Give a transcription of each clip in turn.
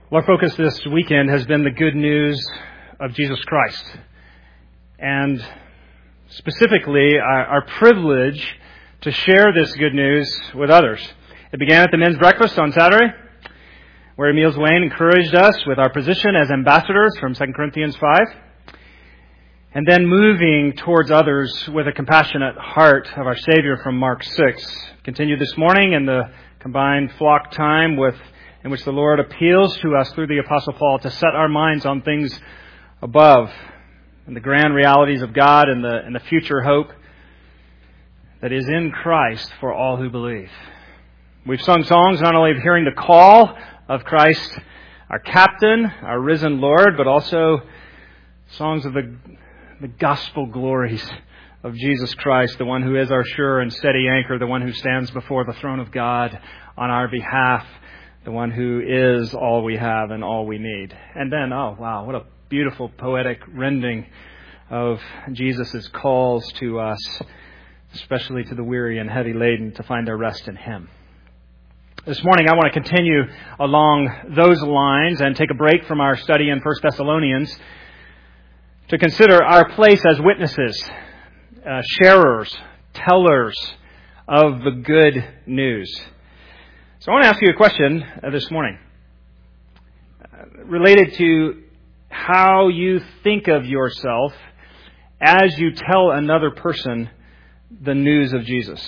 Our focus this weekend has been the good news of Jesus Christ, and specifically our privilege to share this good news with others. It began at the men's breakfast on Saturday, where Emil Wayne encouraged us with our position as ambassadors from 2 Corinthians 5, and then moving towards others with a compassionate heart of our Savior from Mark 6. Continued this morning in the combined flock time in which the Lord appeals to us through the Apostle Paul to set our minds on things above and the grand realities of God and the future hope that is in Christ for all who believe. We've sung songs not only of hearing the call of Christ, our captain, our risen Lord, but also songs of the gospel glories of Jesus Christ, the one who is our sure and steady anchor, the one who stands before the throne of God on our behalf, the one who is all we have and all we need. And then, oh wow, what a beautiful poetic rending of Jesus' calls to us, especially to the weary and heavy laden, to find their rest in Him. This morning I want to continue along those lines and take a break from our study in 1 Thessalonians to consider our place as witnesses, sharers, tellers of the good news. So I want to ask you a question this morning related to how you think of yourself as you tell another person the news of Jesus.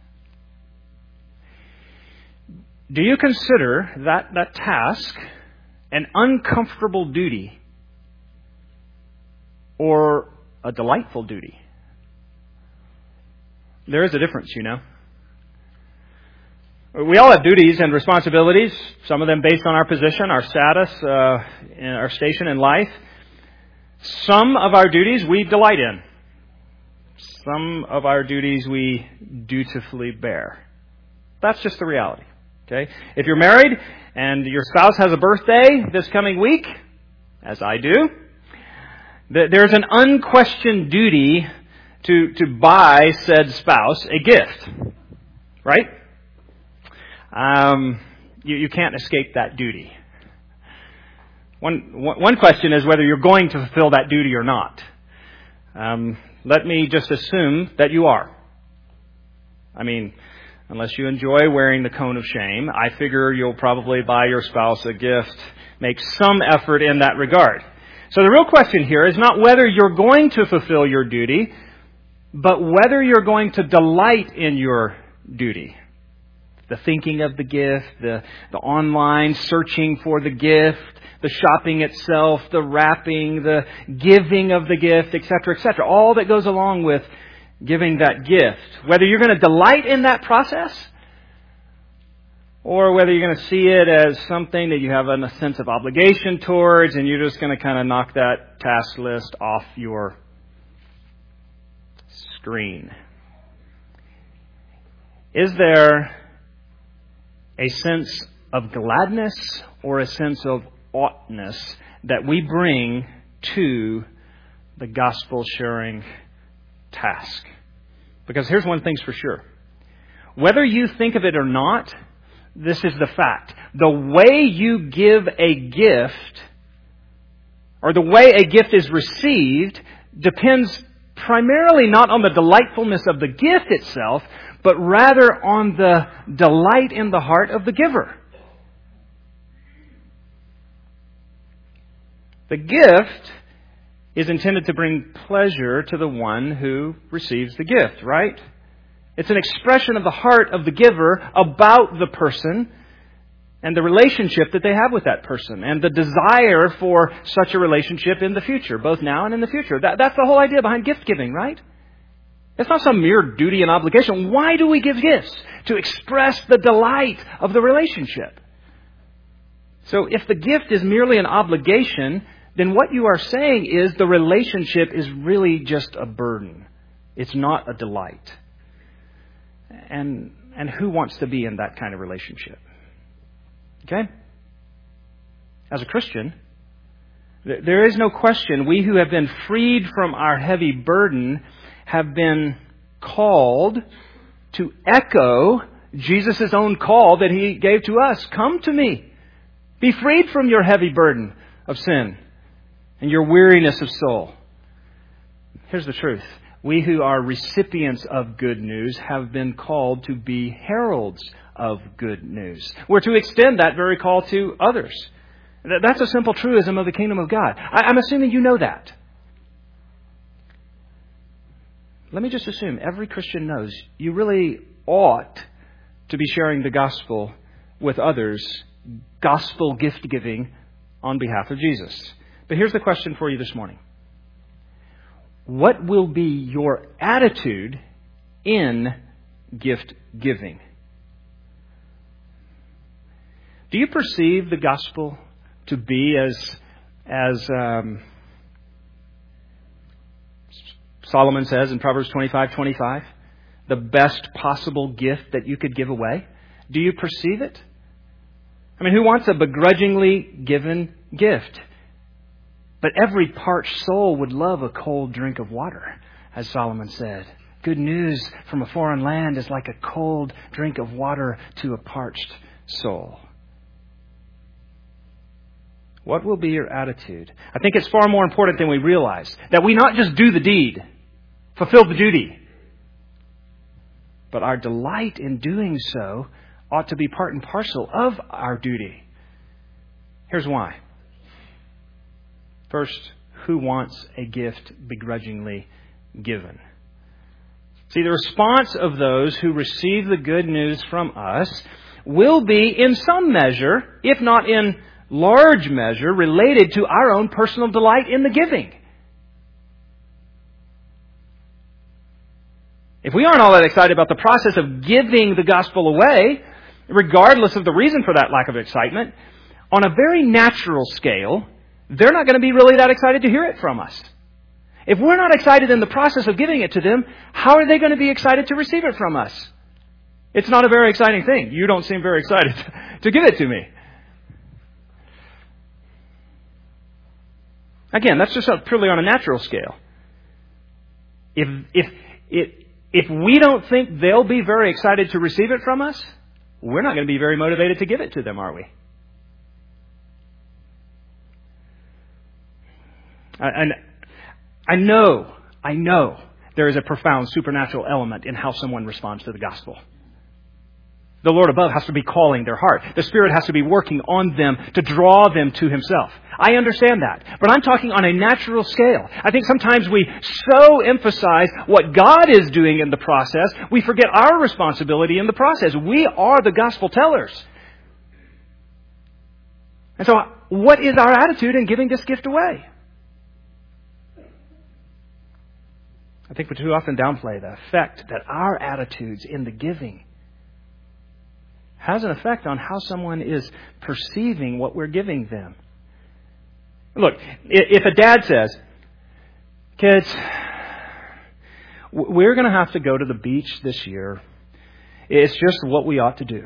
Do you consider that task an uncomfortable duty or a delightful duty? There is a difference, you know. We all have duties and responsibilities, some of them based on our position, our status, and our station in life. Some of our duties we delight in. Some of our duties we dutifully bear. That's just the reality. Okay? If you're married and your spouse has a birthday this coming week, as I do, there's an unquestioned duty to buy said spouse a gift. Right? You can't escape that duty. One question is whether you're going to fulfill that duty or not. Let me just assume that you are. I mean, unless you enjoy wearing the cone of shame, I figure you'll probably buy your spouse a gift, make some effort in that regard. So the real question here is not whether you're going to fulfill your duty, but whether you're going to delight in your duty. The thinking of the gift, the online searching for the gift, the shopping itself, the wrapping, the giving of the gift, etc., etc. All that goes along with giving that gift. Whether you're going to delight in that process or whether you're going to see it as something that you have a sense of obligation towards and you're just going to kind of knock that task list off your screen. Is there a sense of gladness or a sense of oughtness that we bring to the gospel sharing task? Because here's one thing's for sure. Whether you think of it or not, this is the fact. The way you give a gift, or the way a gift is received, depends primarily not on the delightfulness of the gift itself, but rather on the delight in the heart of the giver. The gift is intended to bring pleasure to the one who receives the gift, right? It's an expression of the heart of the giver about the person and the relationship that they have with that person and the desire for such a relationship in the future, both now and in the future. That's the whole idea behind gift giving, right? It's not some mere duty and obligation. Why do we give gifts? To express the delight of the relationship. So if the gift is merely an obligation, then what you are saying is the relationship is really just a burden. It's not a delight. And who wants to be in that kind of relationship? Okay? As a Christian, there is no question we who have been freed from our heavy burden have been called to echo Jesus' own call that He gave to us. Come to me, Be freed from your heavy burden of sin and your weariness of soul. Here's the truth. We who are recipients of good news have been called to be heralds of good news. We're to extend that very call to others. That's a simple truism of the kingdom of God. I'm assuming you know that. Let me just assume every Christian knows you really ought to be sharing the gospel with others, gospel gift giving on behalf of Jesus. But here's the question for you this morning. What will be your attitude in gift giving? Do you perceive the gospel to be as Solomon says in Proverbs 25:25, the best possible gift that you could give away? Do you perceive it? I mean, who wants a begrudgingly given gift? But every parched soul would love a cold drink of water, as Solomon said. Good news from a foreign land is like a cold drink of water to a parched soul. What will be your attitude? I think it's far more important than we realize that we not just do the deed, fulfill the duty, but our delight in doing so ought to be part and parcel of our duty. Here's why. First, who wants a gift begrudgingly given? See, the response of those who receive the good news from us will be in some measure, if not in large measure, related to our own personal delight in the giving. If we aren't all that excited about the process of giving the gospel away, regardless of the reason for that lack of excitement, on a very natural scale, they're not going to be really that excited to hear it from us. If we're not excited in the process of giving it to them, how are they going to be excited to receive it from us? It's not a very exciting thing. You don't seem very excited to give it to me. Again, that's just purely on a natural scale. If we don't think they'll be very excited to receive it from us, we're not going to be very motivated to give it to them, are we? And I know there is a profound supernatural element in how someone responds to the gospel. The Lord above has to be calling their heart. The Spirit has to be working on them to draw them to Himself. I understand that. But I'm talking on a natural scale. I think sometimes we so emphasize what God is doing in the process, we forget our responsibility in the process. We are the gospel tellers. And so, what is our attitude in giving this gift away? I think we too often downplay the effect that our attitudes in the giving has an effect on how someone is perceiving what we're giving them. Look, if a dad says, kids, we're going to have to go to the beach this year. It's just what we ought to do.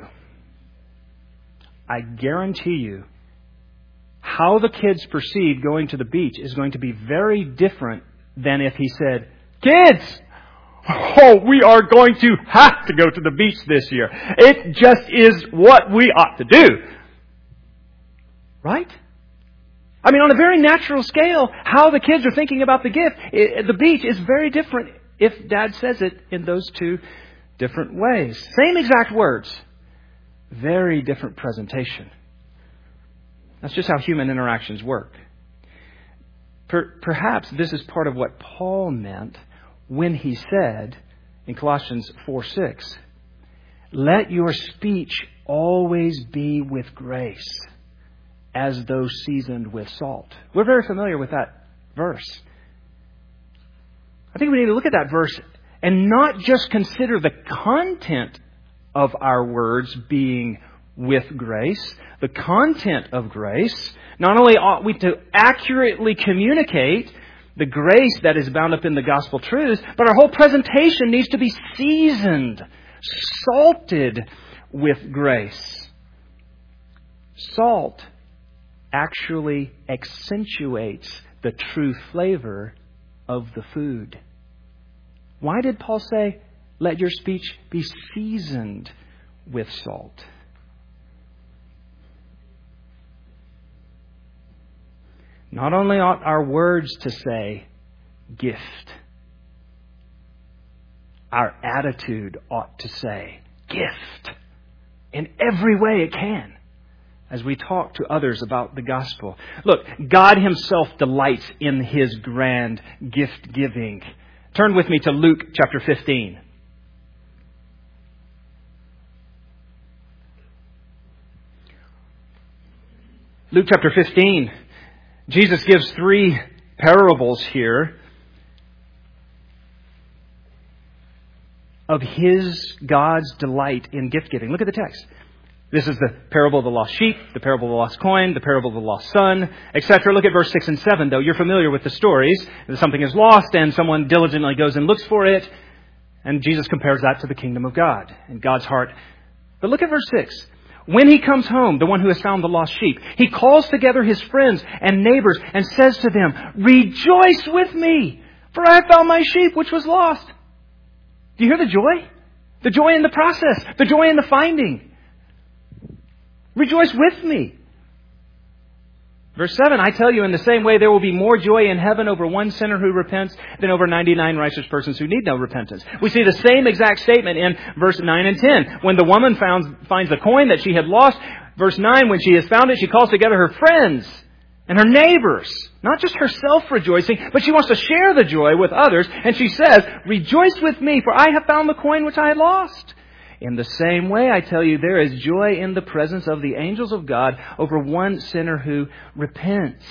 I guarantee you, how the kids perceive going to the beach is going to be very different than if he said, kids, we are going to have to go to the beach this year. It just is what we ought to do. Right? I mean, on a very natural scale, how the kids are thinking about the gift, the beach, is very different if Dad says it in those two different ways. Same exact words. Very different presentation. That's just how human interactions work. Perhaps this is part of what Paul meant when he said in Colossians 4:6, let your speech always be with grace, as though seasoned with salt. We're very familiar with that verse. I think we need to look at that verse and not just consider the content of our words being with grace, the content of grace. Not only ought we to accurately communicate the grace that is bound up in the gospel truths, but our whole presentation needs to be seasoned, salted with grace. Salt actually accentuates the true flavor of the food. Why did Paul say, let your speech be seasoned with salt? Not only ought our words to say gift, our attitude ought to say gift in every way it can as we talk to others about the gospel. Look, God Himself delights in His grand gift giving. Turn with me to Luke chapter 15. Luke chapter 15. Jesus gives 3 parables here of God's delight in gift giving. Look at the text. This is the parable of the lost sheep, the parable of the lost coin, the parable of the lost son, etc. Look at verse 6 and 7, though. You're familiar with the stories. Something is lost and someone diligently goes and looks for it. And Jesus compares that to the kingdom of God and God's heart. But look at verse 6. When he comes home, the one who has found the lost sheep, he calls together his friends and neighbors and says to them, "Rejoice with me, for I have found my sheep which was lost." Do you hear the joy? The joy in the process. The joy in the finding. Rejoice with me. Verse 7, I tell you, in the same way, there will be more joy in heaven over one sinner who repents than over 99 righteous persons who need no repentance. We see the same exact statement in verse 9 and 10. When the woman finds the coin that she had lost, verse 9, when she has found it, she calls together her friends and her neighbors. Not just herself rejoicing, but she wants to share the joy with others. And she says, "Rejoice with me, for I have found the coin which I had lost." In the same way, I tell you, there is joy in the presence of the angels of God over one sinner who repents.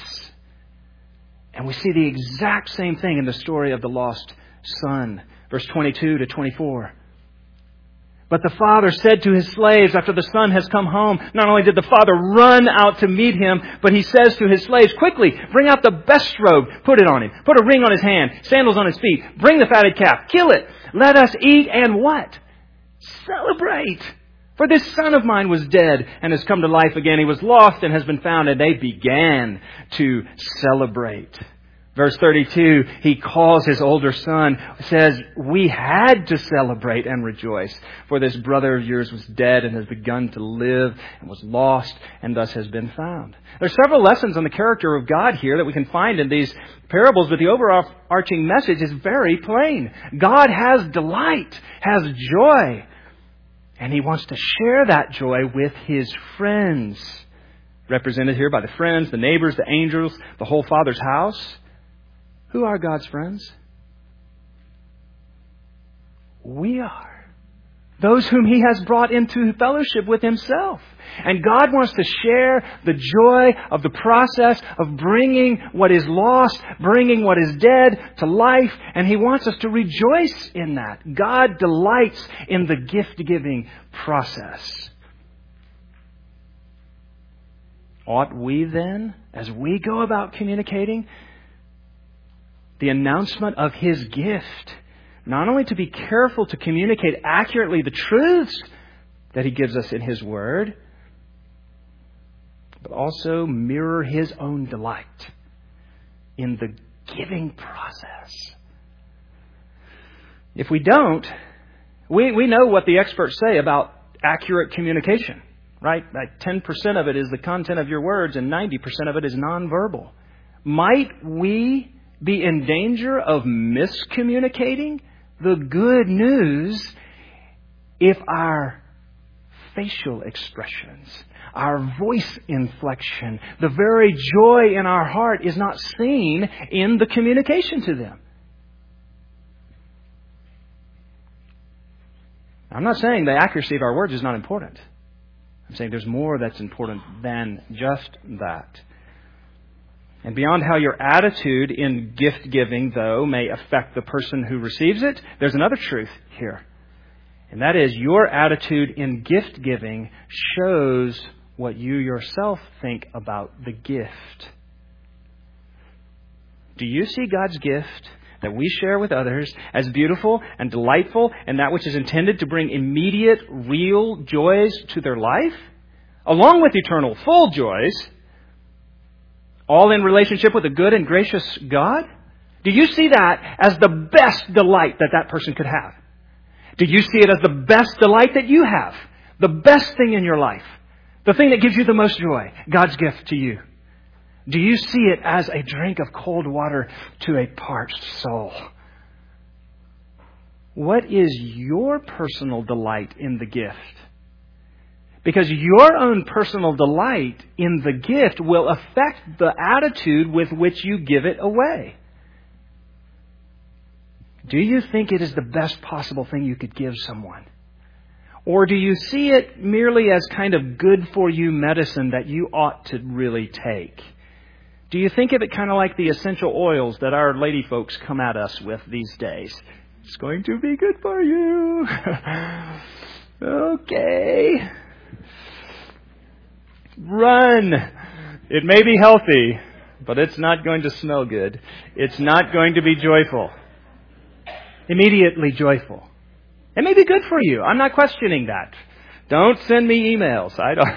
And we see the exact same thing in the story of the lost son. Verse 22 to 24. But the father said to his slaves after the son has come home, not only did the father run out to meet him, but he says to his slaves, "Quickly, bring out the best robe, put it on him, put a ring on his hand, sandals on his feet, bring the fatted calf, kill it, let us eat and" what? Celebrate. For this son of mine was dead and has come to life again. He was lost and has been found. And they began to celebrate. Verse 32, he calls his older son, says, "We had to celebrate and rejoice. For this brother of yours was dead and has begun to live and was lost and thus has been found." There's several lessons on the character of God here that we can find in these parables, but the overarching message is very plain. God has delight, has joy. And He wants to share that joy with His friends. Represented here by the friends, the neighbors, the angels, the whole Father's house. Who are God's friends? We are. Those whom He has brought into fellowship with Himself. And God wants to share the joy of the process of bringing what is lost, bringing what is dead to life. And He wants us to rejoice in that. God delights in the gift-giving process. Ought we then, as we go about communicating the announcement of His gift, not only to be careful to communicate accurately the truths that He gives us in His Word, but also mirror His own delight in the giving process. If we don't, we know what the experts say about accurate communication, right? That 10% of it is the content of your words and 90% of it is nonverbal. Might we be in danger of miscommunicating the good news if our facial expressions, our voice inflection, the very joy in our heart is not seen in the communication to them? I'm not saying the accuracy of our words is not important. I'm saying there's more that's important than just that. And beyond how your attitude in gift giving, though, may affect the person who receives it, there's another truth here. And that is, your attitude in gift giving shows what you yourself think about the gift. Do you see God's gift that we share with others as beautiful and delightful and that which is intended to bring immediate, real joys to their life, along with eternal, full joys, all in relationship with a good and gracious God? Do you see that as the best delight that that person could have? Do you see it as the best delight that you have? The best thing in your life? The thing that gives you the most joy? God's gift to you. Do you see it as a drink of cold water to a parched soul? What is your personal delight in the gift? Because your own personal delight in the gift will affect the attitude with which you give it away. Do you think it is the best possible thing you could give someone? Or do you see it merely as kind of good for you medicine that you ought to really take? Do you think of it kind of like the essential oils that our lady folks come at us with these days? It's going to be good for you. Okay. Run. It may be healthy, but it's not going to smell good. It's not going to be joyful. Immediately joyful. It may be good for you. I'm not questioning that. Don't send me emails. I don't.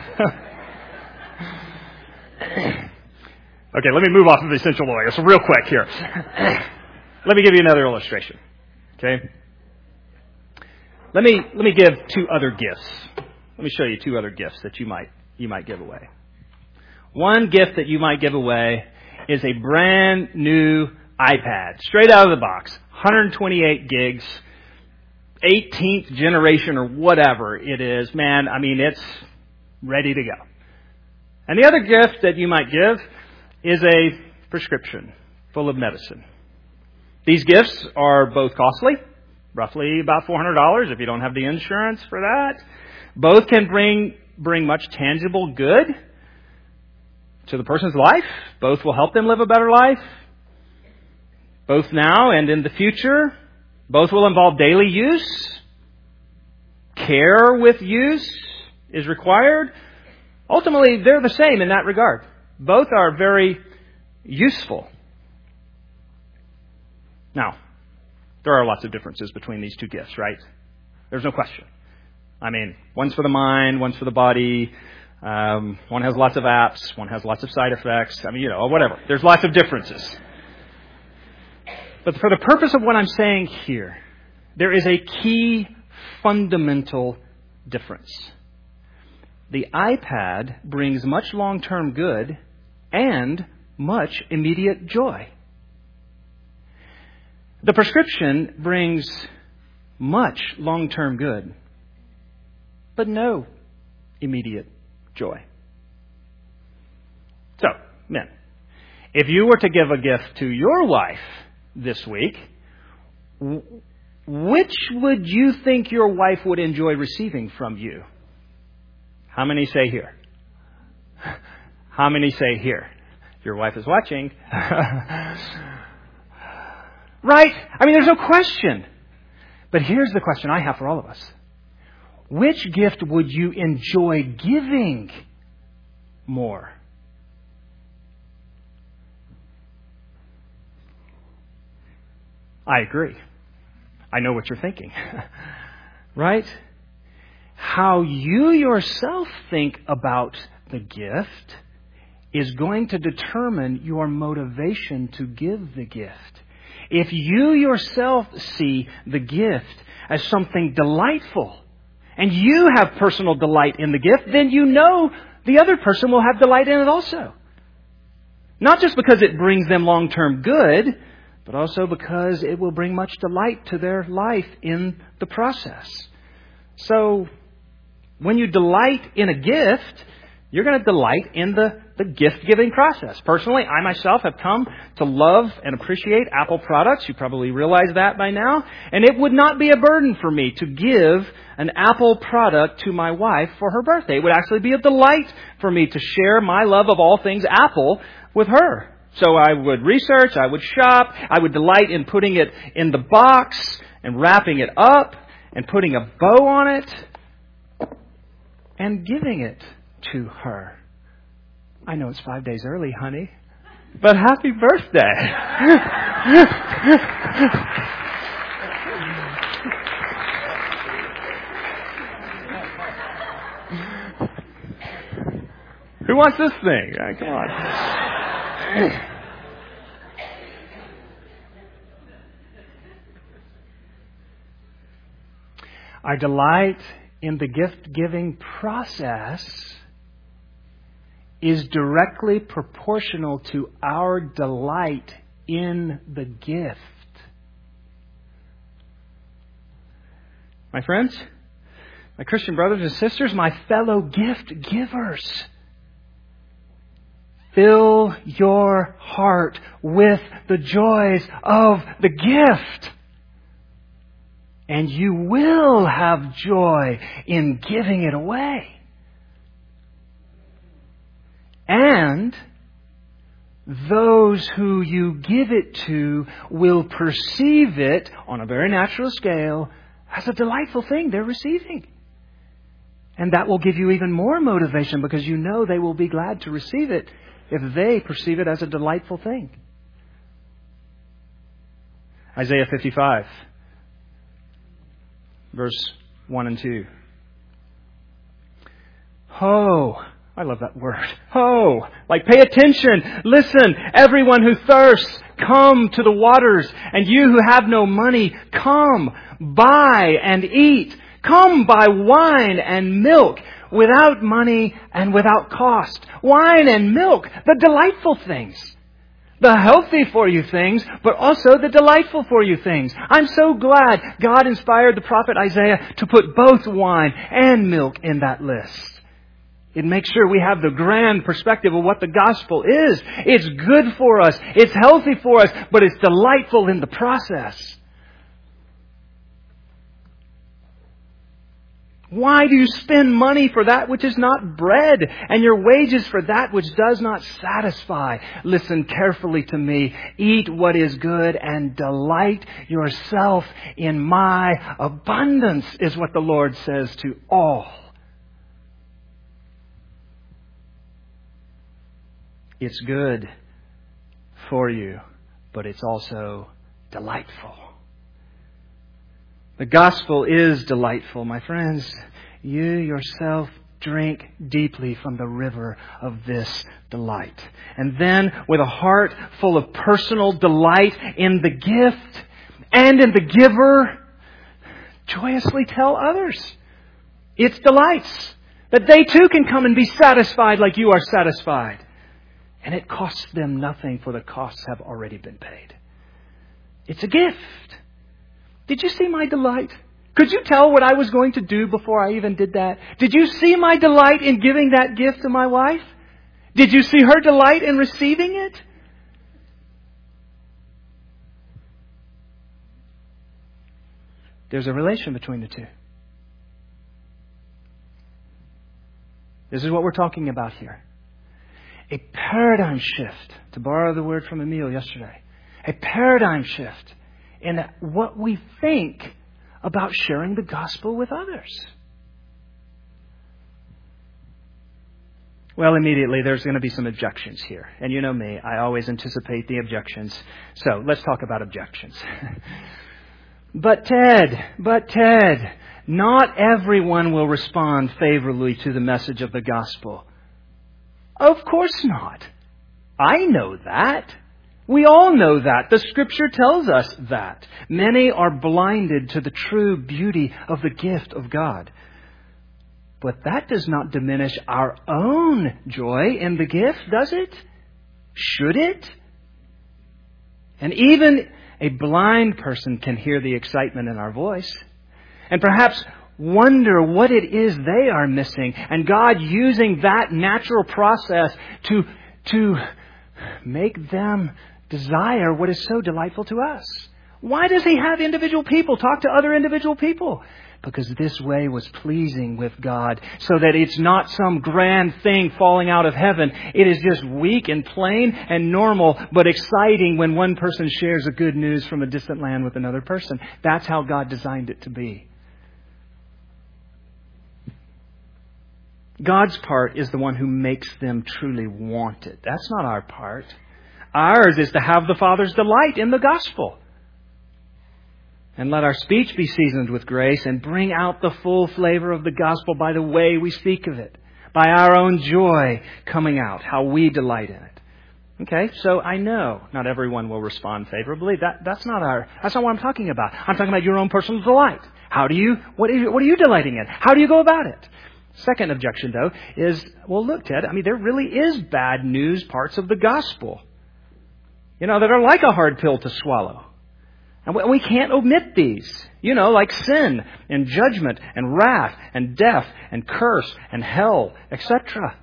Okay, let me move off of essential oils real quick here. Let me give you another illustration. Okay? Let me give two other gifts. Let me show you two other gifts that you might give away. One gift that you might give away is a brand new iPad, straight out of the box, 128 gigs, 18th generation or whatever it is. Man, I mean, it's ready to go. And the other gift that you might give is a prescription full of medicine. These gifts are both costly, roughly about $400 if you don't have the insurance for that. Both can bring much tangible good to the person's life. Both will help them live a better life. Both now and in the future. Both will involve daily use. Care with use is required. Ultimately, they're the same in that regard. Both are very useful. Now, there are lots of differences between these two gifts, right? There's no question. I mean, one's for the mind, one's for the body. One has lots of apps. One has lots of side effects. I mean, whatever. There's lots of differences. But for the purpose of what I'm saying here, there is a key fundamental difference. The iPad brings much long-term good and much immediate joy. The prescription brings much long-term good, but no immediate joy. So, men, if you were to give a gift to your wife this week, which would you think your wife would enjoy receiving from you? How many say here? How many say here? If your wife is watching. Right? I mean, there's no question. But here's the question I have for all of us. Which gift would you enjoy giving more? I agree. I know what you're thinking. Right? How you yourself think about the gift is going to determine your motivation to give the gift. If you yourself see the gift as something delightful, and you have personal delight in the gift, then you know the other person will have delight in it also. Not just because it brings them long-term good, but also because it will bring much delight to their life in the process. So, when you delight in a gift, you're going to delight in the gift-giving process. Personally, I myself have come to love and appreciate Apple products. You probably realize that by now. And it would not be a burden for me to give an Apple product to my wife for her birthday. It would actually be a delight for me to share my love of all things Apple with her. So I would research, I would shop, I would delight in putting it in the box and wrapping it up and putting a bow on it and giving it to her. I know it's 5 days early, honey, but happy birthday. Who wants this thing? Come on. I delight in the gift-giving process is directly proportional to our delight in the gift. My friends, my Christian brothers and sisters, my fellow gift givers, fill your heart with the joys of the gift. And you will have joy in giving it away. And those who you give it to will perceive it on a very natural scale as a delightful thing they're receiving. And that will give you even more motivation because you know they will be glad to receive it if they perceive it as a delightful thing. Isaiah 55, verse 1 and 2. Ho! I love that word. Ho! Like pay attention. Listen, everyone who thirsts, come to the waters. And you who have no money, come, buy and eat. Come buy wine and milk without money and without cost. Wine and milk, the delightful things. The healthy for you things, but also the delightful for you things. I'm so glad God inspired the prophet Isaiah to put both wine and milk in that list. It makes sure we have the grand perspective of what the gospel is. It's good for us. It's healthy for us, but it's delightful in the process. Why do you spend money for that which is not bread, and your wages for that which does not satisfy? Listen carefully to me. Eat what is good and delight yourself in my abundance, is what the Lord says to all. It's good for you, but it's also delightful. The gospel is delightful, my friends. You yourself drink deeply from the river of this delight. And then, with a heart full of personal delight in the gift and in the giver, joyously tell others its delights, that they too can come and be satisfied like you are satisfied. And it costs them nothing, for the costs have already been paid. It's a gift. Did you see my delight? Could you tell what I was going to do before I even did that? Did you see my delight in giving that gift to my wife? Did you see her delight in receiving it? There's a relation between the two. This is what we're talking about here. A paradigm shift, to borrow the word from Emil yesterday. A paradigm shift in what we think about sharing the gospel with others. Well, immediately there's going to be some objections here. And you know me, I always anticipate the objections. So let's talk about objections. But Ted, not everyone will respond favorably to the message of the gospel. Of course not. I know that. We all know that. The Scripture tells us that. Many are blinded to the true beauty of the gift of God. But that does not diminish our own joy in the gift, does it? Should it? And even a blind person can hear the excitement in our voice. And perhaps wonder what it is they are missing. And God using that natural process to make them desire what is so delightful to us. Why does He have individual people talk to other individual people? Because this way was pleasing with God, so that it's not some grand thing falling out of heaven. It is just weak and plain and normal, but exciting when one person shares the good news from a distant land with another person. That's how God designed it to be. God's part is the one who makes them truly want it. That's not our part. Ours is to have the Father's delight in the gospel. And let our speech be seasoned with grace and bring out the full flavor of the gospel by the way we speak of it, by our own joy coming out, how we delight in it. Okay, so I know not everyone will respond favorably. That's not what I'm talking about. I'm talking about your own personal delight. What are you delighting in? How do you go about it? Second objection, though, is, well, look, Ted, there really is bad news parts of the gospel, that are like a hard pill to swallow. And we can't omit these, like sin and judgment and wrath and death and curse and hell, etc.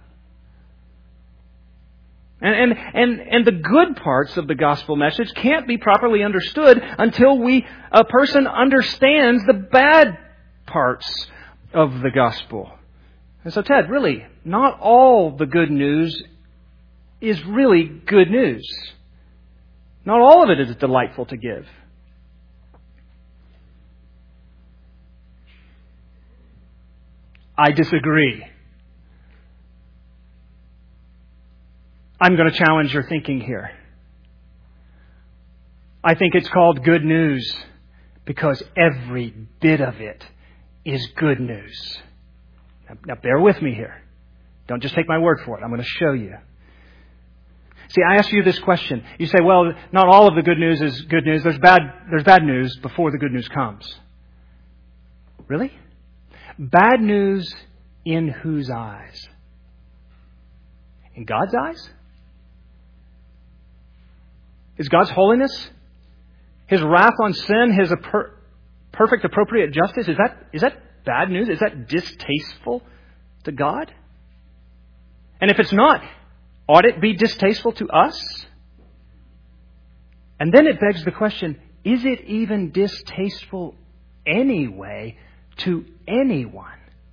And the good parts of the gospel message can't be properly understood until a person understands the bad parts of the gospel. And so, Ted, really, not all the good news is really good news. Not all of it is delightful to give. I disagree. I'm going to challenge your thinking here. I think it's called good news because every bit of it is good news. Now bear with me here. Don't just take my word for it. I'm going to show you. See, I asked you this question. You say, well, not all of the good news is good news. There's bad news before the good news comes. Really? Bad news in whose eyes? In God's eyes? Is God's holiness, His wrath on sin, His perfect appropriate justice, is that bad news? Is that distasteful to God? And if it's not, ought it be distasteful to us? And then it begs the question, is it even distasteful anyway to anyone?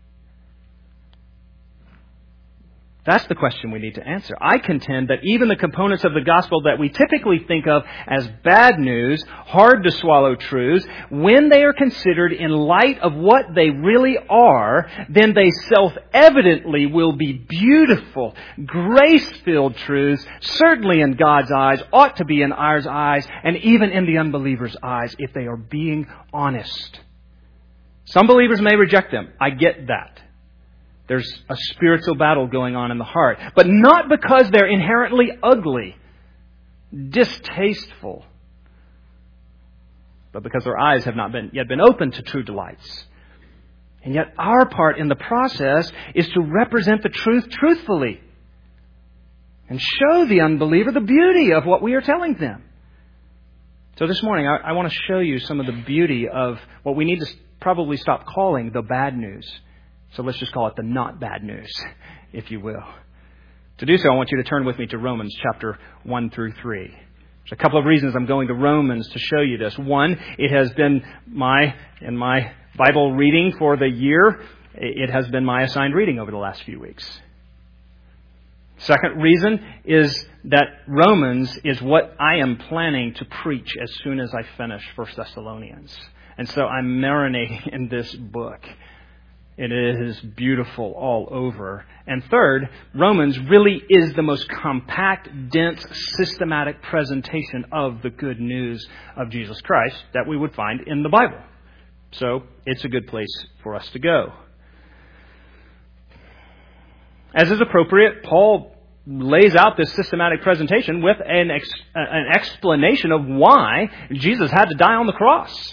That's the question we need to answer. I contend that even the components of the gospel that we typically think of as bad news, hard to swallow truths, when they are considered in light of what they really are, then they self-evidently will be beautiful, grace-filled truths, certainly in God's eyes, ought to be in our eyes, and even in the unbeliever's eyes, if they are being honest. Some believers may reject them. I get that. There's a spiritual battle going on in the heart. But not because they're inherently ugly, distasteful, but because their eyes have not yet been opened to true delights. And yet our part in the process is to represent the truth truthfully and show the unbeliever the beauty of what we are telling them. So this morning I want to show you some of the beauty of what we need to probably stop calling the bad news. So let's just call it the not bad news, if you will. To do so, I want you to turn with me to Romans chapter 1 through 3. There's a couple of reasons I'm going to Romans to show you this. One, it has been in my Bible reading for the year, it has been my assigned reading over the last few weeks. Second reason is that Romans is what I am planning to preach as soon as I finish 1 Thessalonians. And so I'm marinating in this book. It is beautiful all over. And third, Romans really is the most compact, dense, systematic presentation of the good news of Jesus Christ that we would find in the Bible. So it's a good place for us to go. As is appropriate, Paul lays out this systematic presentation with an explanation of why Jesus had to die on the cross.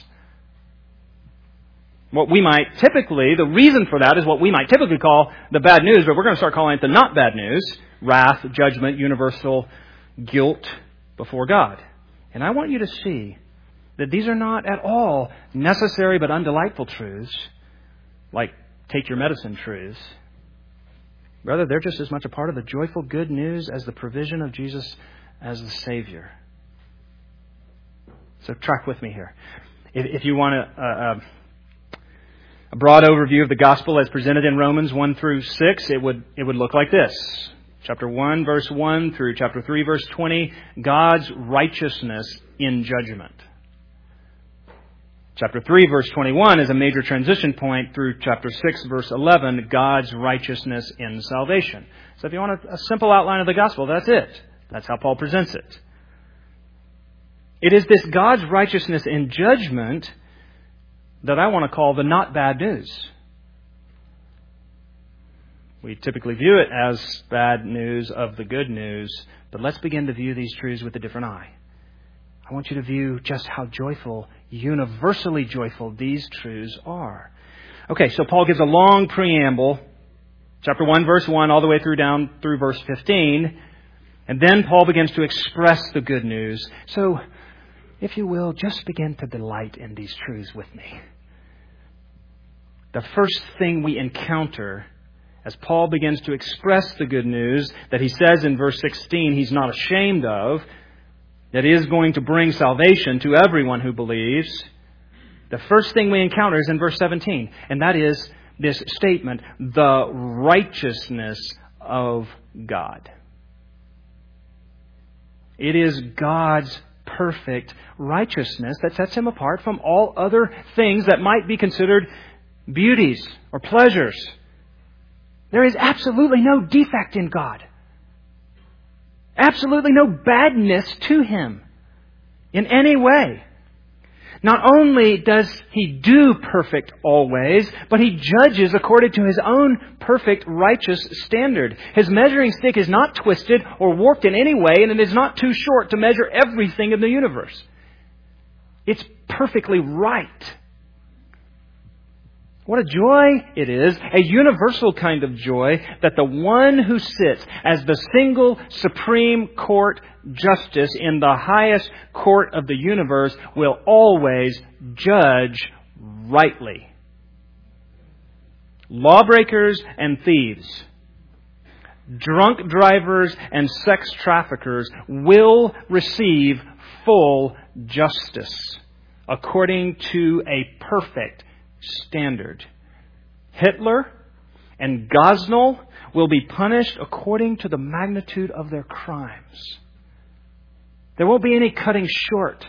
The reason for that is what we might typically call the bad news, but we're going to start calling it the not bad news. Wrath, judgment, universal guilt before God. And I want you to see that these are not at all necessary but undelightful truths, like take your medicine truths. Rather, they're just as much a part of the joyful good news as the provision of Jesus as the Savior. So track with me here. If you want a broad overview of the gospel as presented in Romans 1 through 6, it would look like this. Chapter 1, verse 1 through chapter 3, verse 20, God's righteousness in judgment. Chapter 3, verse 21 is a major transition point through chapter 6, verse 11, God's righteousness in salvation. So if you want a simple outline of the gospel, that's it. That's how Paul presents it. It is this God's righteousness in judgment that I want to call the not bad news. We typically view it as bad news of the good news, but let's begin to view these truths with a different eye. I want you to view just how joyful, universally joyful these truths are. Okay, so Paul gives a long preamble Chapter 1, verse 1, all the way down through verse 15. And then Paul begins to express the good news. So, if you will, just begin to delight in these truths with me. The first thing we encounter as Paul begins to express the good news that he says in verse 16 he's not ashamed of, that is going to bring salvation to everyone who believes. The first thing we encounter is in verse 17, and that is this statement, the righteousness of God. It is God's perfect righteousness that sets Him apart from all other things that might be considered beauties or pleasures. There is absolutely no defect in God. Absolutely no badness to Him in any way. Not only does He do perfect always, but He judges according to His own perfect righteous standard. His measuring stick is not twisted or warped in any way, and it is not too short to measure everything in the universe. It's perfectly right. What a joy it is, a universal kind of joy, that the one who sits as the single supreme court justice in the highest court of the universe will always judge rightly. Lawbreakers and thieves, drunk drivers and sex traffickers will receive full justice according to a perfect standard. Hitler and Gosnell will be punished according to the magnitude of their crimes. There won't be any cutting short.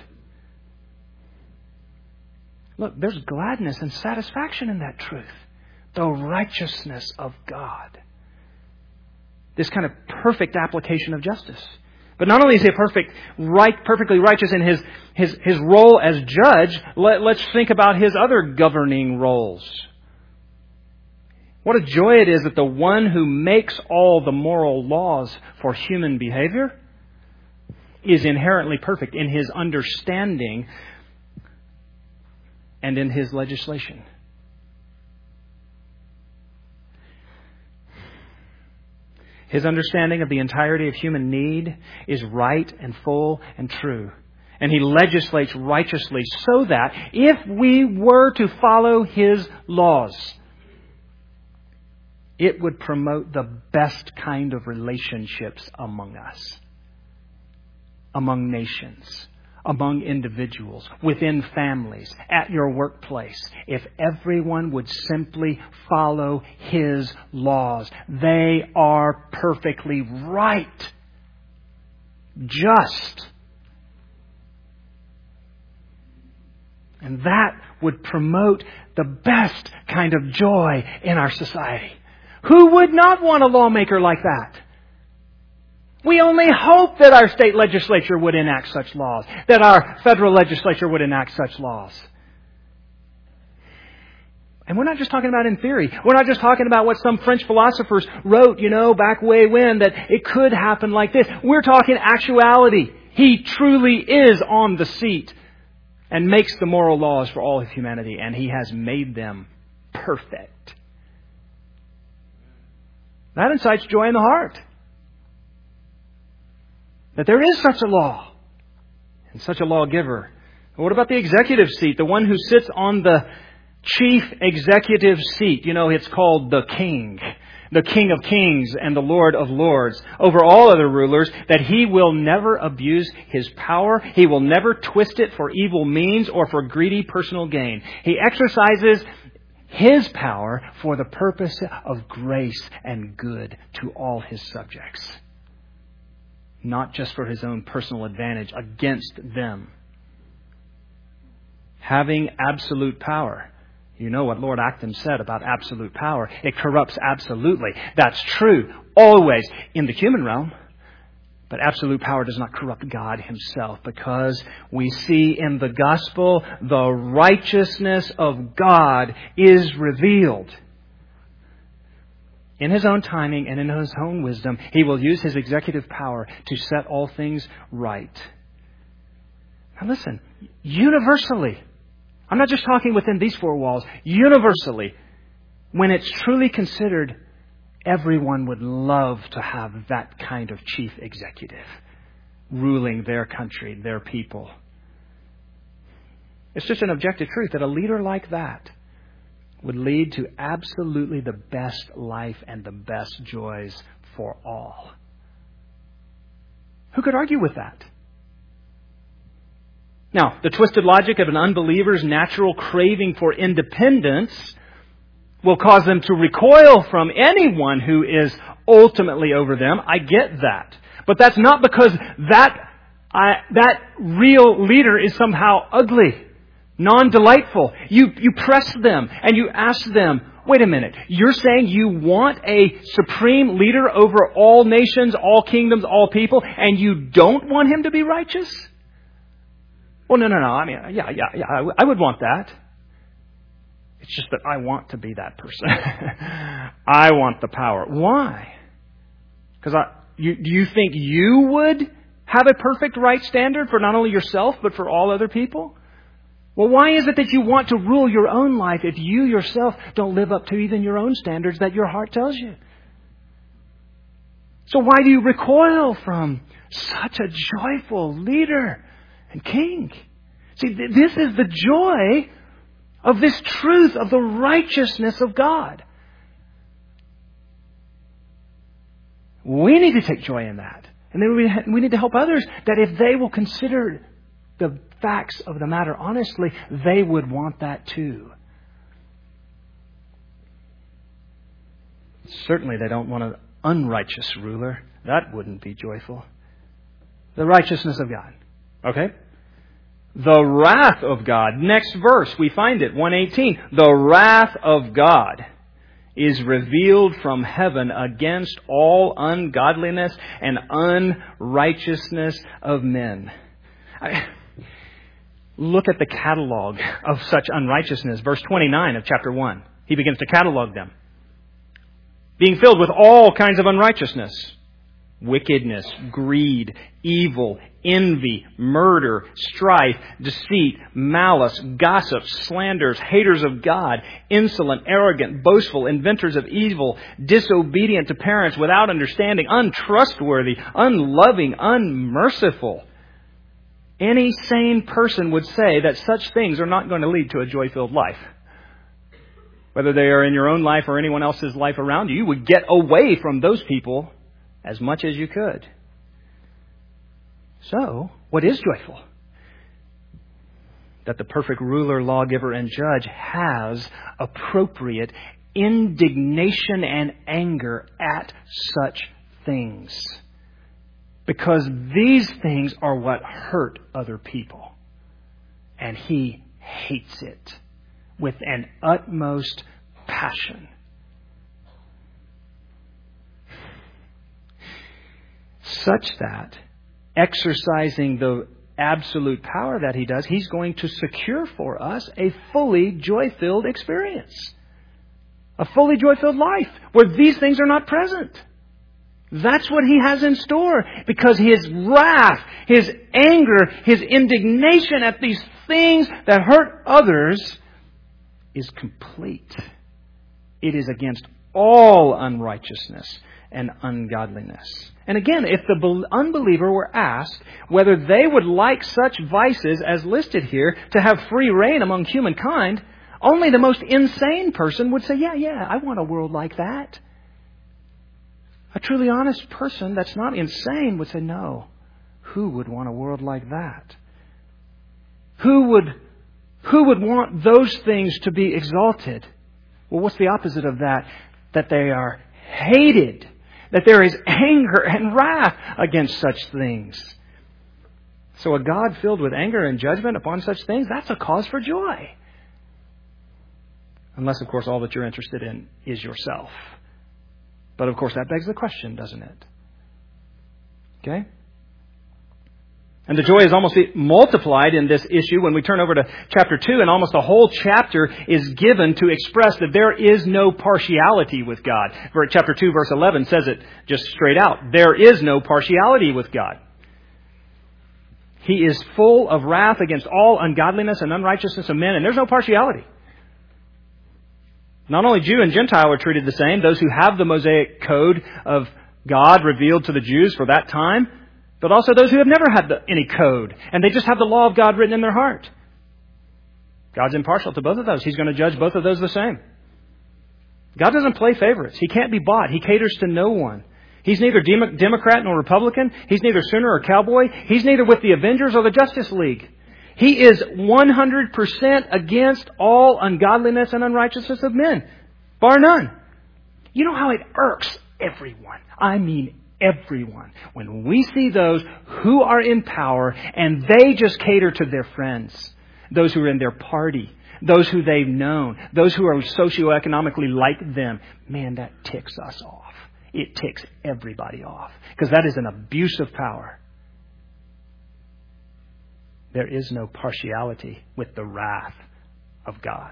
Look, there's gladness and satisfaction in that truth. The righteousness of God. This kind of perfect application of justice. But not only is He perfectly righteous in His role as judge, let's think about His other governing roles. What a joy it is that the one who makes all the moral laws for human behavior is inherently perfect in His understanding and in His legislation. His understanding of the entirety of human need is right and full and true. And He legislates righteously so that if we were to follow His laws, it would promote the best kind of relationships among us, among nations, among individuals, within families, at your workplace. If everyone would simply follow His laws, they are perfectly right, just. And that would promote the best kind of joy in our society. Who would not want a lawmaker like that? We only hope that our state legislature would enact such laws, that our federal legislature would enact such laws. And we're not just talking about in theory. We're not just talking about what some French philosophers wrote, back way when, that it could happen like this. We're talking actuality. He truly is on the seat and makes the moral laws for all of humanity, and He has made them perfect. That incites joy in the heart. That there is such a law and such a lawgiver. What about the executive seat? The one who sits on the chief executive seat. It's called the King of Kings and the Lord of Lords, over all other rulers, that He will never abuse His power. He will never twist it for evil means or for greedy personal gain. He exercises His power for the purpose of grace and good to all His subjects. Not just for His own personal advantage against them. Having absolute power. You know what Lord Acton said about absolute power. It corrupts absolutely. That's true always in the human realm. But absolute power does not corrupt God Himself, because we see in the gospel the righteousness of God is revealed. In His own timing and in His own wisdom, He will use His executive power to set all things right. Now listen, universally, I'm not just talking within these four walls, universally, when it's truly considered Everyone would love to have that kind of chief executive ruling their country, their people. It's just an objective truth that a leader like that would lead to absolutely the best life and the best joys for all. Who could argue with that? Now, the twisted logic of an unbeliever's natural craving for independence will cause them to recoil from anyone who is ultimately over them. I get that. But that's not because that real leader is somehow ugly, non-delightful. You press them and you ask them, wait a minute, you're saying you want a supreme leader over all nations, all kingdoms, all people, and you don't want him to be righteous? Well, no. I mean, yeah. I would want that. It's just that I want to be that person. I want the power. Why? Because do you think you would have a perfect right standard for not only yourself, but for all other people? Well, why is it that you want to rule your own life if you yourself don't live up to even your own standards that your heart tells you? So why do you recoil from such a joyful leader and king? See, this is the joy of this truth of the righteousness of God. We need to take joy in that. And then we need to help others that if they will consider the facts of the matter honestly, they would want that too. Certainly they don't want an unrighteous ruler. That wouldn't be joyful. The righteousness of God. Okay? The wrath of God. Next verse, we find it, 118. The wrath of God is revealed from heaven against all ungodliness and unrighteousness of men. Look at the catalog of such unrighteousness. Verse 29 of chapter 1. He begins to catalog them. Being filled with all kinds of unrighteousness. Wickedness, greed, evil, envy, murder, strife, deceit, malice, gossip, slanders, haters of God, insolent, arrogant, boastful, inventors of evil, disobedient to parents, without understanding, untrustworthy, unloving, unmerciful. Any sane person would say that such things are not going to lead to a joy-filled life. Whether they are in your own life or anyone else's life around you, you would get away from those people as much as you could. So, what is joyful? That the perfect ruler, lawgiver, and judge has appropriate indignation and anger at such things. Because these things are what hurt other people. And he hates it with an utmost passion. Such that, exercising the absolute power that he does, he's going to secure for us a fully joy-filled experience. A fully joy-filled life where these things are not present. That's what he has in store, because his wrath, his anger, his indignation at these things that hurt others is complete. It is against all unrighteousness and ungodliness. And again, if the unbeliever were asked whether they would like such vices as listed here to have free reign among humankind, only the most insane person would say, yeah, I want a world like that. A truly honest person that's not insane would say, no. Who would want a world like that? Who would want those things to be exalted? Well, what's the opposite of that? That they are hated. That there is anger and wrath against such things. So a God filled with anger and judgment upon such things, that's a cause for joy. Unless, of course, all that you're interested in is yourself. But, of course, that begs the question, doesn't it? Okay? And the joy is almost multiplied in this issue when we turn over to chapter 2, and almost a whole chapter is given to express that there is no partiality with God. Chapter 2, verse 11 says it just straight out. There is no partiality with God. He is full of wrath against all ungodliness and unrighteousness of men, and there's no partiality. Not only Jew and Gentile are treated the same, those who have the Mosaic code of God revealed to the Jews for that time, but also those who have never had any code, and they just have the law of God written in their heart. God's impartial to both of those. He's going to judge both of those the same. God doesn't play favorites. He can't be bought. He caters to no one. He's neither Democrat nor Republican. He's neither Sooner or Cowboy. He's neither with the Avengers or the Justice League. He is 100% against all ungodliness and unrighteousness of men, bar none. You know how it irks everyone. I mean everyone. When we see those who are in power and they just cater to their friends, those who are in their party, those who they've known, those who are socioeconomically like them, man, that ticks us off. It ticks everybody off because that is an abuse of power. There is no partiality with the wrath of God.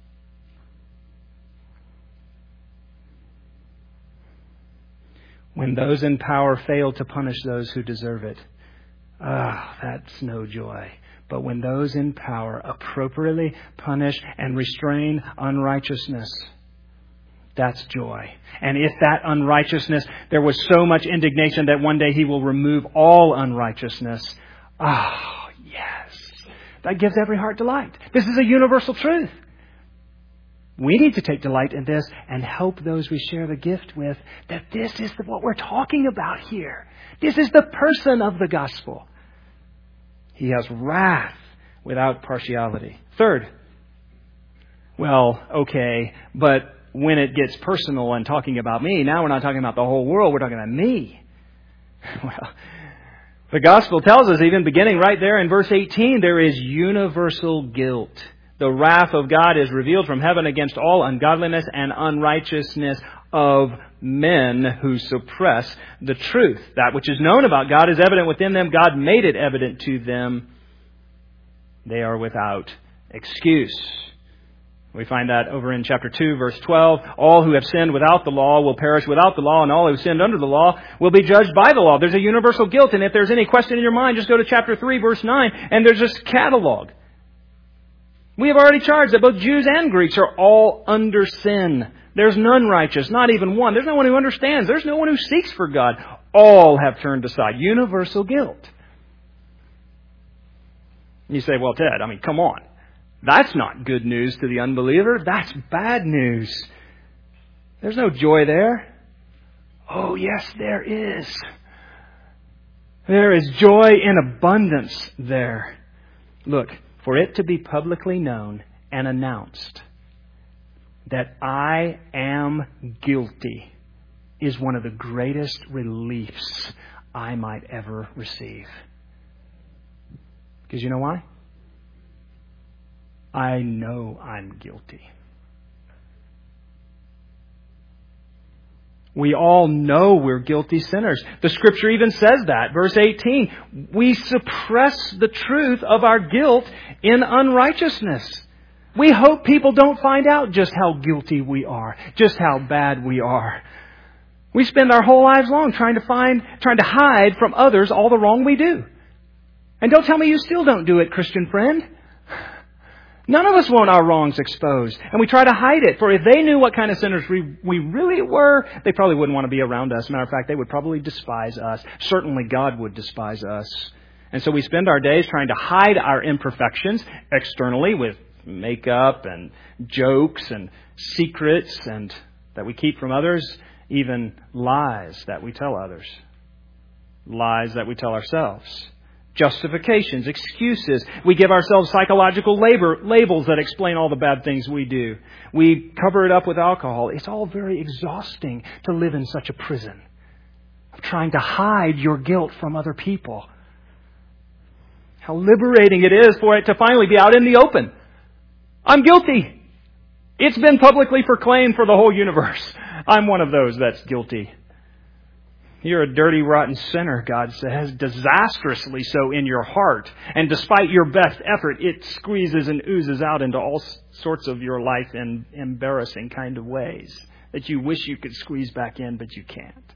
When those in power fail to punish those who deserve it, that's no joy. But when those in power appropriately punish and restrain unrighteousness, that's joy. And if that unrighteousness, there was so much indignation that one day He will remove all unrighteousness, yes, that gives every heart delight. This is a universal truth. We need to take delight in this and help those we share the gift with that this is what we're talking about here. This is the person of the gospel. He has wrath without partiality. Third, well, okay, but when it gets personal and talking about me, now we're not talking about the whole world, we're talking about me. Well, the gospel tells us, even beginning right there in verse 18, there is universal guilt. The wrath of God is revealed from heaven against all ungodliness and unrighteousness of men who suppress the truth. That which is known about God is evident within them. God made it evident to them. They are without excuse. We find that over in chapter 2, verse 12. All who have sinned without the law will perish without the law, and all who have sinned under the law will be judged by the law. There's a universal guilt, and if there's any question in your mind, just go to chapter 3, verse 9, and there's this catalog. We have already charged that both Jews and Greeks are all under sin. There's none righteous, not even one. There's no one who understands. There's no one who seeks for God. All have turned aside. Universal guilt. You say, well, Ted, come on. That's not good news to the unbeliever. That's bad news. There's no joy there. Oh, yes, there is. There is joy in abundance there. Look, for it to be publicly known and announced that I am guilty is one of the greatest reliefs I might ever receive. Because you know why? I know I'm guilty. We all know we're guilty sinners. The Scripture even says that. Verse 18, we suppress the truth of our guilt in unrighteousness. We hope people don't find out just how guilty we are, just how bad we are. We spend our whole lives long trying to hide from others all the wrong we do. And don't tell me you still don't do it, Christian friend. None of us want our wrongs exposed. And we try to hide it. For if they knew what kind of sinners we really were, they probably wouldn't want to be around us. Matter of fact, they would probably despise us. Certainly God would despise us. And so we spend our days trying to hide our imperfections externally with makeup and jokes and secrets and that we keep from others, even lies that we tell others. Lies that we tell ourselves. Justifications, excuses. We give ourselves psychological labels that explain all the bad things we do. We cover it up with alcohol. It's all very exhausting to live in such a prison of trying to hide your guilt from other people. How liberating it is for it to finally be out in the open. I'm guilty. It's been publicly proclaimed for the whole universe. I'm one of those that's guilty. You're a dirty, rotten sinner, God says, disastrously so in your heart. And despite your best effort, it squeezes and oozes out into all sorts of your life in embarrassing kind of ways that you wish you could squeeze back in, but you can't.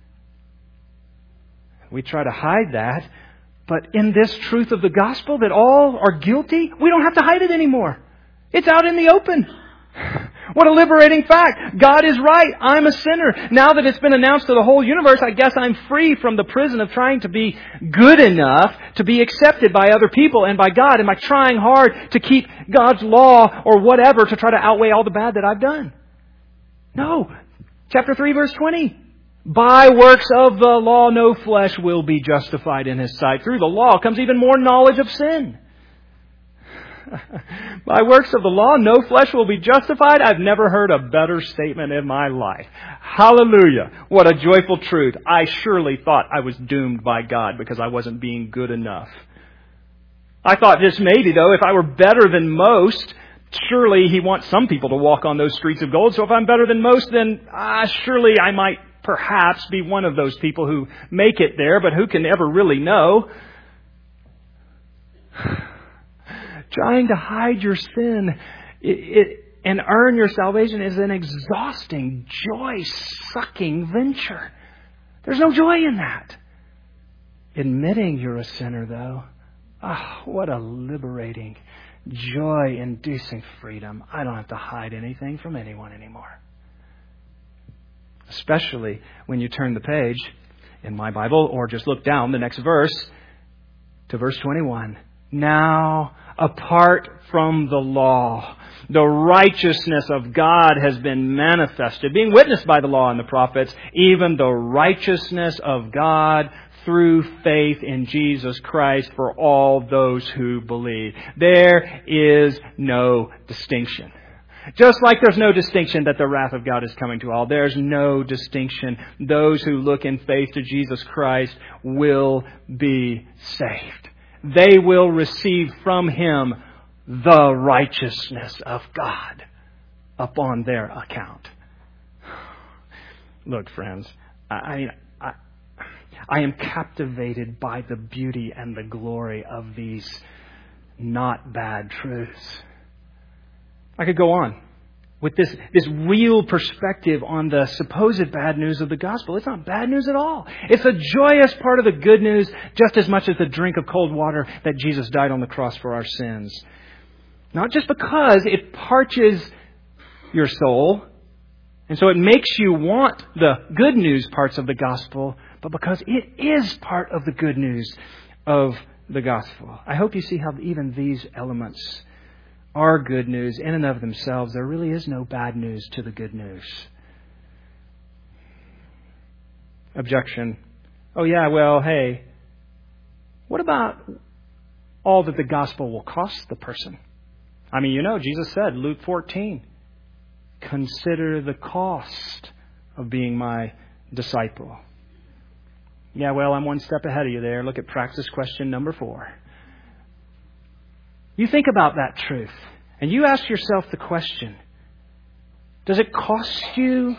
We try to hide that, but in this truth of the gospel that all are guilty, we don't have to hide it anymore. It's out in the open. What a liberating fact. God is right. I'm a sinner. Now that it's been announced to the whole universe, I guess I'm free from the prison of trying to be good enough to be accepted by other people and by God. Am I trying hard to keep God's law or whatever to try to outweigh all the bad that I've done? No. Chapter 3, verse 20. By works of the law, no flesh will be justified in His sight. Through the law comes even more knowledge of sin. By works of the law, no flesh will be justified. I've never heard a better statement in my life. Hallelujah. What a joyful truth. I surely thought I was doomed by God because I wasn't being good enough. I thought just maybe, though, if I were better than most, surely He wants some people to walk on those streets of gold. So if I'm better than most, then surely I might perhaps be one of those people who make it there, but who can ever really know? Trying to hide your sin and earn your salvation is an exhausting, joy-sucking venture. There's no joy in that. Admitting you're a sinner, though, what a liberating, joy-inducing freedom. I don't have to hide anything from anyone anymore. Especially when you turn the page in my Bible or just look down the next verse to verse 21. Now, apart from the law, the righteousness of God has been manifested, being witnessed by the law and the prophets, even the righteousness of God through faith in Jesus Christ for all those who believe. There is no distinction. Just like there's no distinction that the wrath of God is coming to all, there's no distinction. Those who look in faith to Jesus Christ will be saved. They will receive from Him the righteousness of God upon their account. Look, friends, I am captivated by the beauty and the glory of these not bad truths. I could go on with this real perspective on the supposed bad news of the gospel. It's not bad news at all. It's a joyous part of the good news just as much as the drink of cold water that Jesus died on the cross for our sins. Not just because it parches your soul, and so it makes you want the good news parts of the gospel, but because it is part of the good news of the gospel. I hope you see how even these elements are good news in and of themselves. There really is no bad news to the good news. Objection. Oh yeah, well, hey, what about all that the gospel will cost the person? I mean, Jesus said, Luke 14, consider the cost of being my disciple. Yeah, well, I'm one step ahead of you there. Look at practice question number 4. You think about that truth, and you ask yourself the question, does it cost you?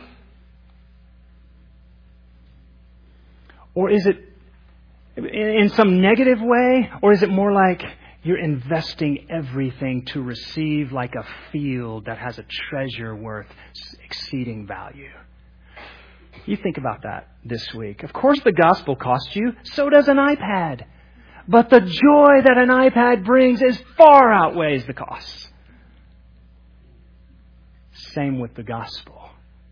Or is it in some negative way? Or is it more like you're investing everything to receive like a field that has a treasure worth exceeding value? You think about that this week. Of course the gospel costs you. So does an iPad. But the joy that an iPad brings is far outweighs the costs. Same with the gospel.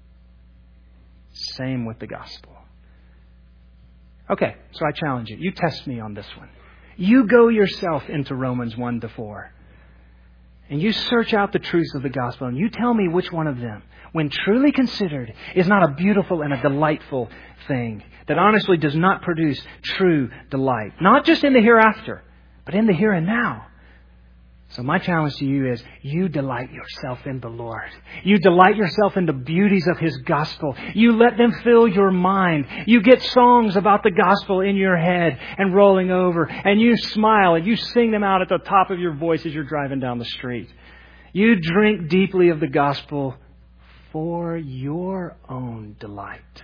Same with the gospel. Okay, so I challenge you. You test me on this one. You go yourself into Romans 1-4. And you search out the truths of the gospel. And you tell me which one of them, when truly considered, is not a beautiful and a delightful thing that honestly does not produce true delight. Not just in the hereafter, but in the here and now. So my challenge to you is, you delight yourself in the Lord. You delight yourself in the beauties of His gospel. You let them fill your mind. You get songs about the gospel in your head and rolling over. And you smile and you sing them out at the top of your voice as you're driving down the street. You drink deeply of the gospel for your own delight.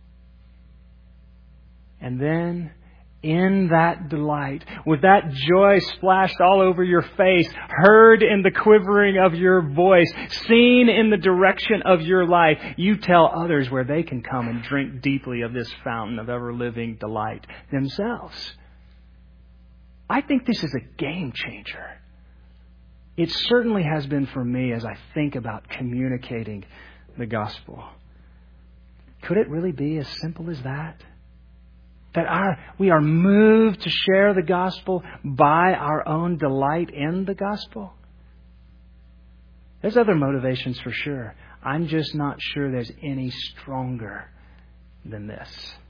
And then, in that delight, with that joy splashed all over your face, heard in the quivering of your voice, seen in the direction of your life, you tell others where they can come and drink deeply of this fountain of ever-living delight themselves. I think this is a game changer. It certainly has been for me as I think about communicating the gospel. Could it really be as simple as that? That we are moved to share the gospel by our own delight in the gospel? There's other motivations for sure. I'm just not sure there's any stronger than this.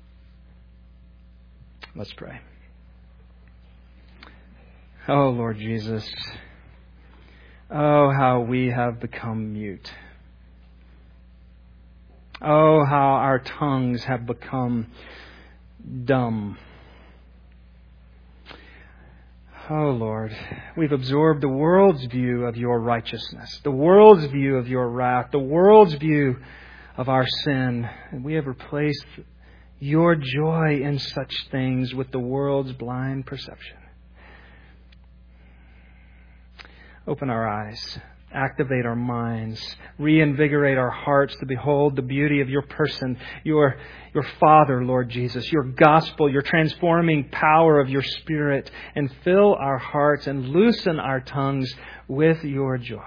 Let's pray. Oh, Lord Jesus. Oh, how we have become mute. Oh, how our tongues have become dumb. Oh, Lord, we've absorbed the world's view of your righteousness, the world's view of your wrath, the world's view of our sin, and we have replaced your joy in such things with the world's blind perception. Open our eyes, activate our minds, reinvigorate our hearts to behold the beauty of your person, your Father, Lord Jesus, your gospel, your transforming power of your Spirit, and fill our hearts and loosen our tongues with your joy.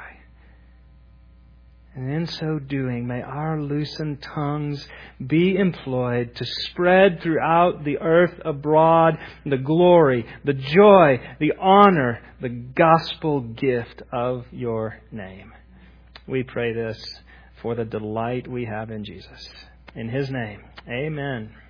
And in so doing, may our loosened tongues be employed to spread throughout the earth abroad the glory, the joy, the honor, the gospel gift of your name. We pray this for the delight we have in Jesus. In His name, amen.